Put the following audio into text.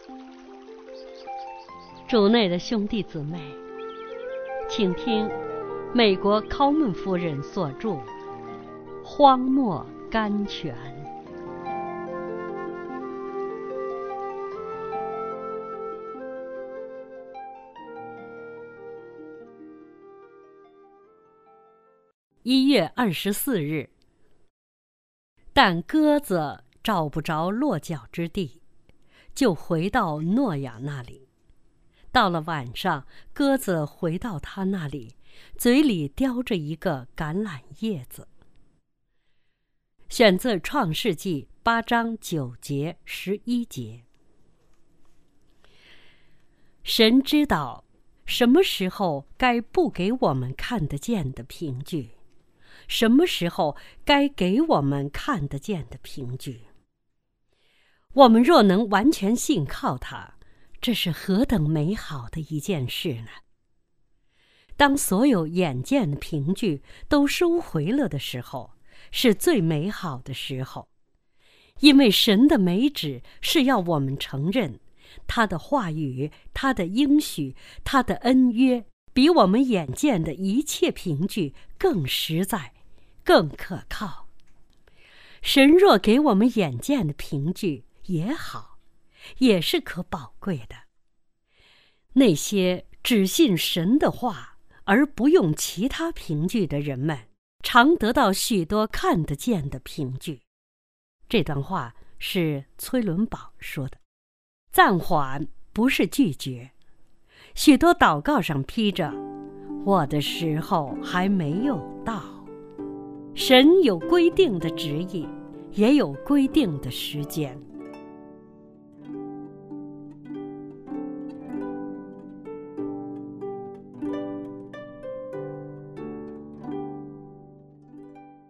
主内的兄弟姊妹，请听美国考门夫人所著《荒漠甘泉》。1月24日，但鸽子找不着落脚之地，就回到诺亚那里。到了晚上，鸽子回到他那里，嘴里叼着一个橄榄叶子。选自创世纪8章9节11节。神知道什么时候该不给我们看得见的凭据，什么时候该给我们看得见的凭据。我们若能完全信靠他，这是何等美好的一件事呢？当所有眼见的凭据都收回了的时候，是最美好的时候，因为神的美旨是要我们承认他的话语、他的应许、他的恩约，比我们眼见的一切凭据更实在、更可靠。神若给我们眼见的凭据也好，也是可宝贵的。那些只信神的话而不用其他凭据的人们，常得到许多看得见的凭据。这段话是崔伦堡说的。暂缓不是拒绝。许多祷告上披着我的时候还没有到。神有规定的旨意，也有规定的时间。